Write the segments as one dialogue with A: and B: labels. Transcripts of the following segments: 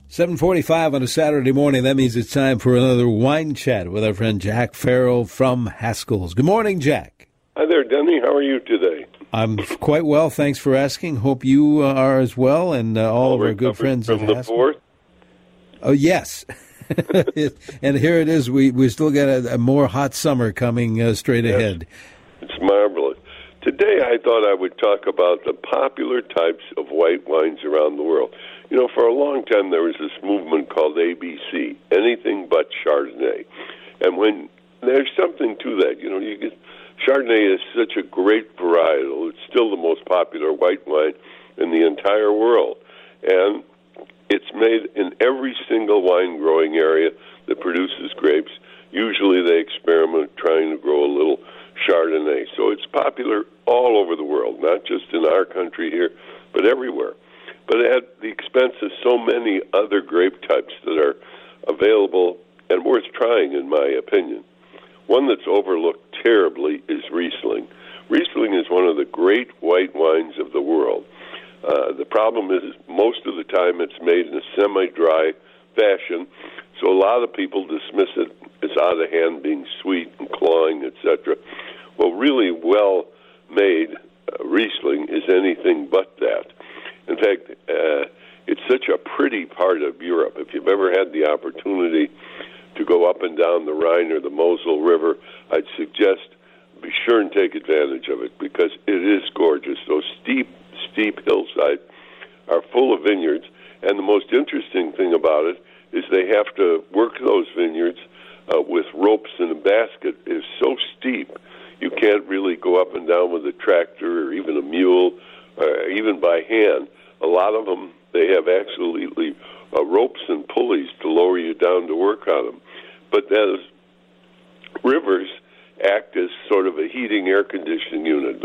A: 7:45 on a Saturday morning. That means it's time for another wine chat with our friend Jack Farrell from Haskell's. Good morning, Jack.
B: Hi there, Denny. How are you today?
A: I'm quite well, thanks for asking. Hope you are as well, and all of our good friends
B: from the Haskell's. 4th?
A: Oh, yes. And here it is. We still got a more hot summer coming straight ahead.
B: It's marvelous. Today I thought I would talk about the popular types of white wines around the world. You know, for a long time there was this movement called ABC, anything but Chardonnay. And when there's something to that, you know, Chardonnay is such a great varietal. It's still the most popular white wine in the entire world. And it's made in every single wine growing area that produces grapes. Usually they experiment trying to grow a little Chardonnay. So it's popular all over the world, not just in our country here, but everywhere. But at the expense of so many other grape types that are available and worth trying, in my opinion. One that's overlooked terribly is Riesling. Riesling is one of the great white wines of the world. The problem is most of the time it's made in a semi-dry fashion, so a lot of people dismiss it as out of hand, being sweet and cloying, etc. Well, really well-made Riesling is anything but that. In fact, it's such a pretty part of Europe. If you've ever had the opportunity to go up and down the Rhine or the Mosel River, I'd suggest be sure and take advantage of it because it is gorgeous. Those steep hillsides are full of vineyards, and the most interesting thing about it is they have to work those vineyards with ropes in a basket. It's so steep, you can't really go up and down with a tractor or even a mule, even by hand. A lot of them, they have absolutely ropes and pulleys to lower you down to work on them. But those rivers act as sort of a heating air conditioning unit.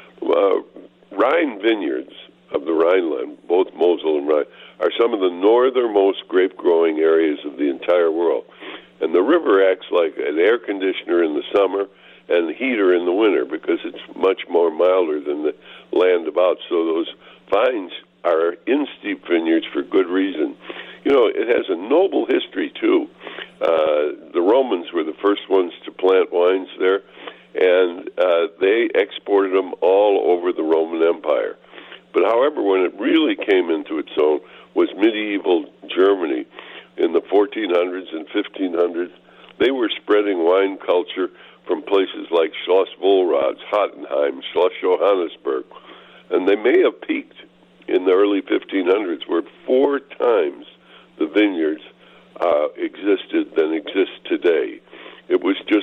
B: Rhine vineyards of the Rhineland, both Mosel and Rhine, are some of the northernmost grape-growing areas of the entire world. And the river acts like an air conditioner in the summer and a heater in the winter because it's much more milder than the land about. So those vines are in steep vineyards for good reason. You know, it has a noble history, too. The Romans were the first ones to plant wines there, and they exported them all over the Roman Empire. But however, when it really came into its own was medieval Germany in the 1400s and 1500s. They were spreading wine culture from places like Schloss Wohlrads, Hottenheim, Schloss Johannesburg. And they may have peaked in the early 1500s, where 4 times the vineyards existed than exist today. It was just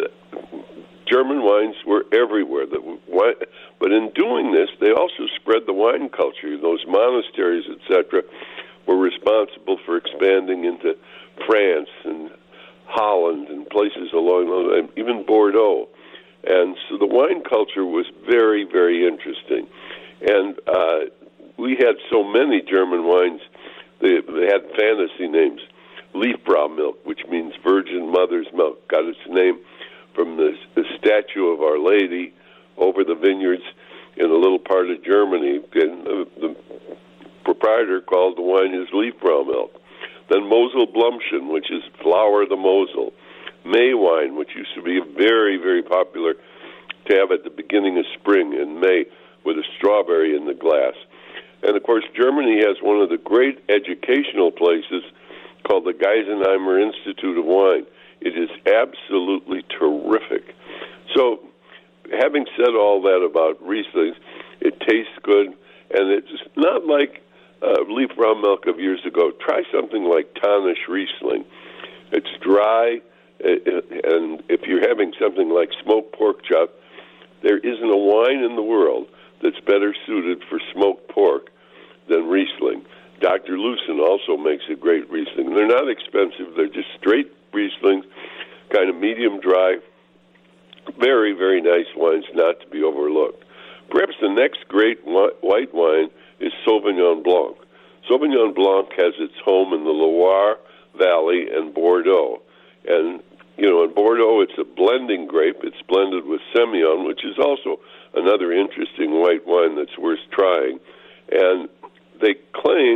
B: German wines were everywhere. But in doing this, they also spread the wine culture. Those monasteries, etc., were responsible for expanding into France and Holland and places along those lines, even Bordeaux. And so the wine culture was very, very interesting. And we had so many German wines, they had fantasy names. Liefbraumilch, which means Virgin Mother's Milk, got its name from the statue of Our Lady over the vineyards in a little part of Germany. And the proprietor called the wine his Liefbraumilch. Then Mosel Blumchen, which is flower of the Mosel. May wine, which used to be very, very popular to have at the beginning of spring in May with a strawberry in the glass. And, of course, Germany has one of the great educational places called the Geisenheimer Institute of Wine. It is absolutely terrific. So, having said all that about Riesling, it tastes good, and it's not like Liefbraumilch of years ago. Try something like Tanisch Riesling. It's dry, and if you're having something like smoked pork chop, there isn't a wine in the world that's better suited for smoked pork than Riesling. Dr. Lucen also makes a great Riesling. They're not expensive. They're just straight Rieslings, kind of medium dry. Very, very nice wines not to be overlooked. Perhaps the next great white wine is Sauvignon Blanc. Sauvignon Blanc has its home in the Loire Valley and Bordeaux. And, you know, in Bordeaux, it's a blending grape. It's blended with Semillon, which is also another interesting white wine that's worth trying. And they claim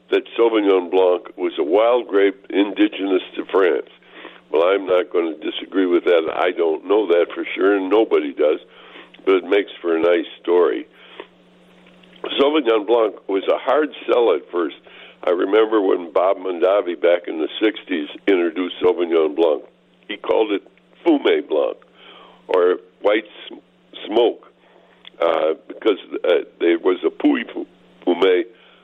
B: that Sauvignon Blanc was a wild grape indigenous to France. Well, I'm not going to disagree with that. I don't know that for sure, and nobody does, but it makes for a nice story. Sauvignon Blanc was a hard sell at first. I remember when Bob Mondavi back in the 60s introduced Sauvignon Blanc. He called it Fumé Blanc, or white smoke, because there was a Puy Fumé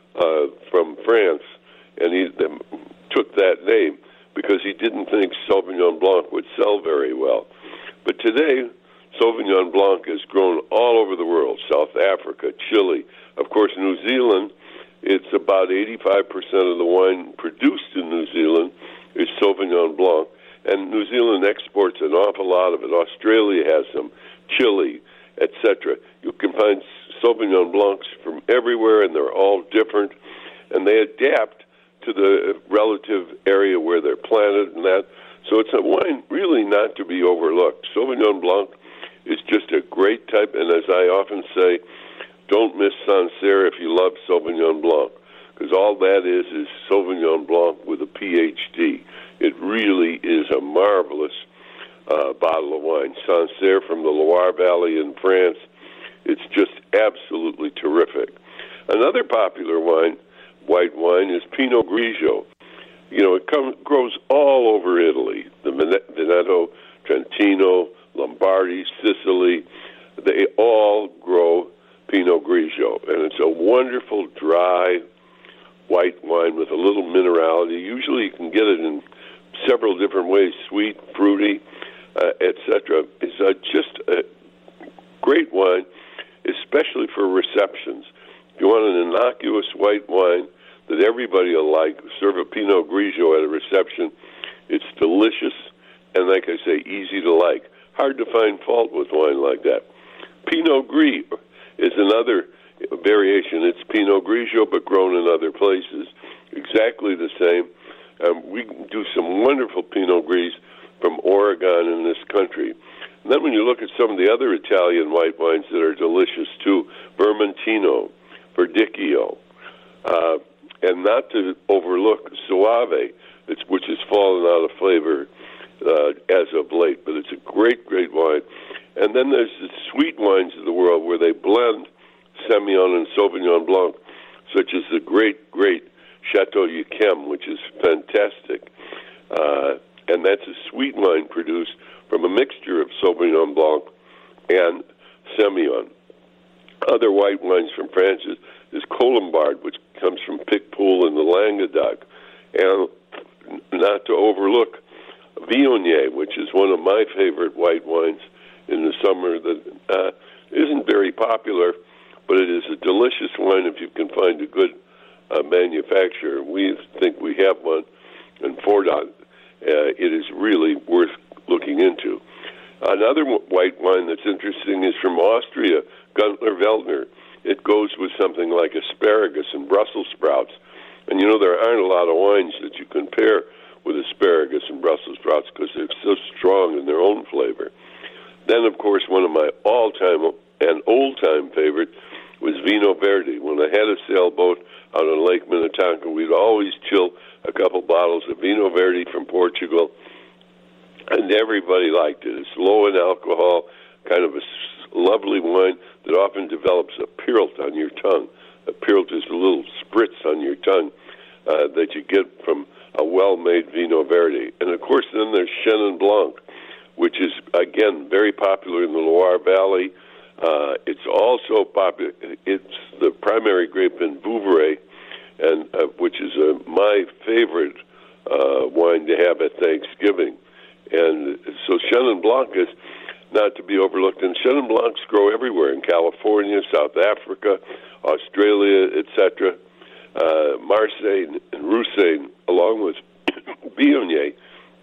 B: from France, and he took that name because he didn't think Sauvignon Blanc would sell very well. But today, Sauvignon Blanc has grown all over the world, South Africa, Chile. Of course, New Zealand, it's about 85% of the wine produced in New Zealand is Sauvignon Blanc, and New Zealand exports an awful lot of it. Australia has some, Chile, etc. You can find Sauvignon Blancs from everywhere, and they're all different, and they adapt to the relative area where they're planted and that. So it's a wine really not to be overlooked. Sauvignon Blanc is just a great type, and as I often say, don't miss Sancerre if you love Sauvignon Blanc, because all that is Sauvignon Blanc with a PhD. It really is a marvelous bottle of wine. Sancerre from the Loire Valley in France, it's just absolutely terrific. Another popular white wine is Pinot Grigio. You know, it grows all over Italy, the Veneto, Trentino, Lombardy, Sicily. They all grow Pinot Grigio, and it's a wonderful, dry, white wine with a little minerality. Usually you can get it in several different ways, sweet, fruity, etc. It's just a great wine, especially for receptions. If you want an innocuous white wine that everybody will like, serve a Pinot Grigio at a reception. It's delicious and, like I say, easy to like. Hard to find fault with wine like that. Pinot Gris is another variation. It's Pinot Grigio, but grown in other places. Exactly the same. We do some wonderful Pinot Gris from Oregon in this country. And then when you look at some of the other Italian white wines that are delicious too, Vermentino, Verdicchio, and not to overlook Soave, which has fallen out of flavor as of late, but it's a great, great wine. And then there's the sweet wines of the world where they blend Semillon and Sauvignon Blanc, such as the great, great Chateau Yquem, which is fantastic. And that's a sweet wine produced from a mixture of Sauvignon Blanc and Semillon. Other white wines from France is Colombard, which comes from Picpoul in the Languedoc. And not to overlook Viognier, which is one of my favorite white wines in the summer that isn't very popular, but it is a delicious wine if you can find a good manufacturer. We think we have one in Fordon. It is really worth looking into. Another white wine that's interesting is from Austria, Gunther Veltliner. It goes with something like asparagus and Brussels sprouts. And you know, there aren't a lot of wines that you can pair with asparagus and Brussels sprouts because they're so strong in their own flavor. Then, of course, one of my all-time and old-time favorites was Vinho Verde. When I had a sailboat out on Lake Minnetonka, we'd always chill a couple bottles of Vinho Verde from Portugal, and everybody liked it. It's low in alcohol, kind of a lovely wine that often develops a pirt on your tongue. A pirt is a little spritz on your tongue that you get from a well-made Vinho Verde. And, of course, then there's Chenin Blanc, which is, again, very popular in the Loire Valley. It's also popular. It's the primary grape in Vouvray, and which is my favorite wine to have at Thanksgiving. And so Chenin Blanc is not to be overlooked. And Chenin Blancs grow everywhere, in California, South Africa, Australia, etc. Marseille and Roussanne, along with Viognier,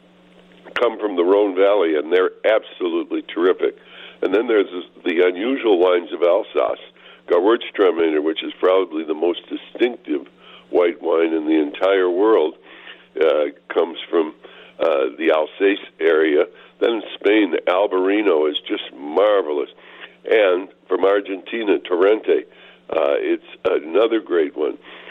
B: come from the Rhone Valley, and they're absolutely terrific. And then there's the unusual wines of Alsace. Gewürztraminer, which is probably the most distinctive white wine in the entire world, comes from the Alsace area. Then in Spain, Albarino is just marvelous. And from Argentina, Torrente, it's another great one.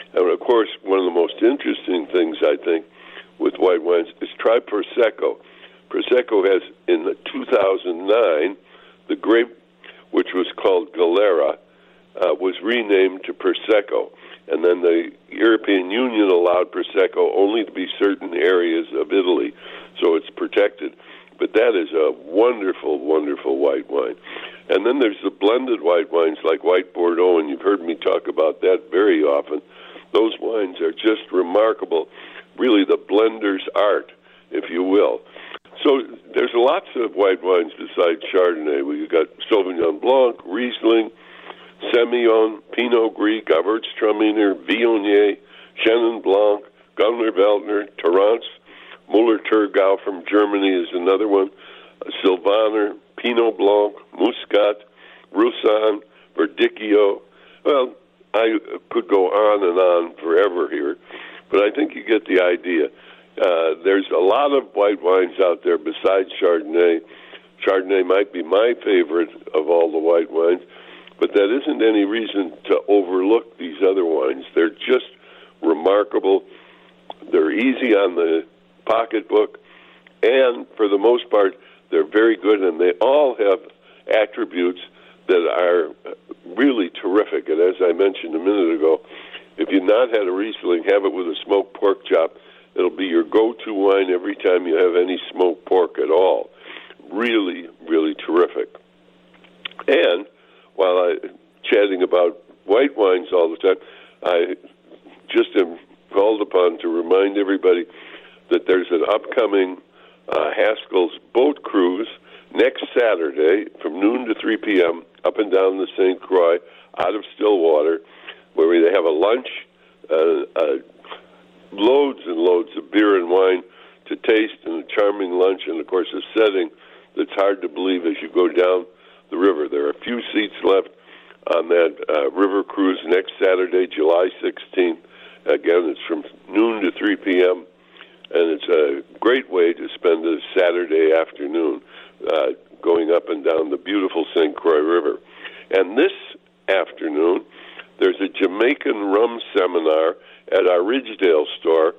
B: And, of course, one of the most interesting things, I think, with white wines is try Prosecco. Prosecco has, in 2009, the grape, which was called Galera, was renamed to Prosecco. And then the European Union allowed Prosecco only to be certain areas of Italy, so it's protected. But that is a wonderful, wonderful white wine. And then there's the blended white wines like White Bordeaux, and you've heard me talk about that very often. Those wines are just remarkable, really the blender's art, if you will. So there's lots of white wines besides Chardonnay. We've got Sauvignon Blanc, Riesling, Semillon, Pinot Gris, Gewürztraminer, Viognier, Chenin Blanc, Gundner Veltliner, Torrance, Müller-Thurgau from Germany is another one, Sylvaner, Pinot Blanc, Muscat, Roussanne, Verdicchio. Well, I could go on and on forever here, but I think you get the idea. There's a lot of white wines out there besides Chardonnay. Chardonnay might be my favorite of all the white wines, but that isn't any reason to overlook these other wines. They're just remarkable. They're easy on the pocketbook, and for the most part, they're very good, and they all have attributes that are really terrific. And as I mentioned a minute ago, if you've not had a Riesling, have it with a smoked pork chop. It'll be your go-to wine every time you have any smoked pork at all. Really, really terrific. And while I'm chatting about white wines all the time, I just am called upon to remind everybody that there's an upcoming Haskell's boat cruise next Saturday from noon to 3 p.m. up and down the St. Croix out of Stillwater, where they have a lunch, loads and loads of beer and wine to taste, and a charming lunch, and, of course, a setting that's hard to believe as you go down the river. There are a few seats left on that river cruise next Saturday, July 16th. Again, it's from noon to 3 p.m., and it's a great way to spend a Saturday afternoon going up and down the beautiful St. Croix River. And this afternoon, there's a Jamaican rum seminar at our Ridgedale store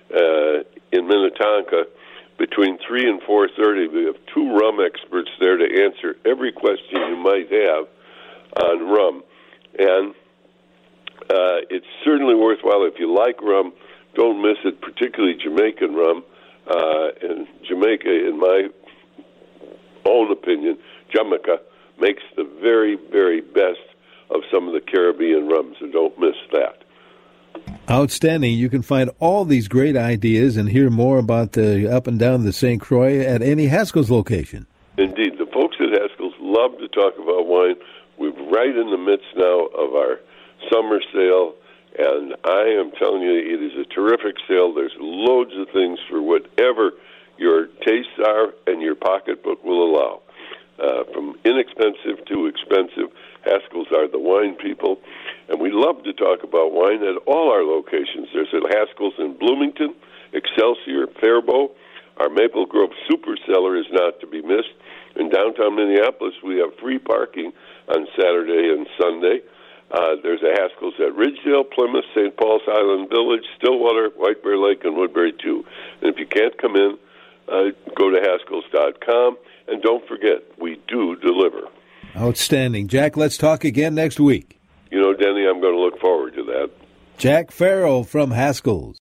B: in Minnetonka between 3 and 4:30. We have two rum experts there to answer every question you might have on rum. And it's certainly worthwhile. If you like rum, don't miss it, particularly Jamaican rum. And Jamaica, in my own opinion, Jamaica makes the very, very best of some of the Caribbean rums, so don't miss that.
A: Outstanding. You can find all these great ideas and hear more about the up and down the St. Croix at any Haskell's location.
B: Indeed. The folks at Haskell's love to talk about wine. We're right in the midst now of our summer sale, and I am telling you, it is a terrific sale. There's loads of things for whatever your tastes are and your pocketbook will allow. From inexpensive to expensive, Haskell's are the wine people, and we love to talk about wine at all our locations. There's at Haskell's in Bloomington, Excelsior, Faribault. Our Maple Grove Super Cellar is not to be missed. In downtown Minneapolis, we have free parking on Saturday and Sunday. There's a Haskell's at Ridgedale, Plymouth, St. Paul's Island Village, Stillwater, White Bear Lake, and Woodbury, too. And if you can't come in, go to Haskells.com. And don't forget, we do deliver.
A: Outstanding. Jack, let's talk again next week.
B: You know, Denny, I'm going to look forward to that.
A: Jack Farrell from Haskell's.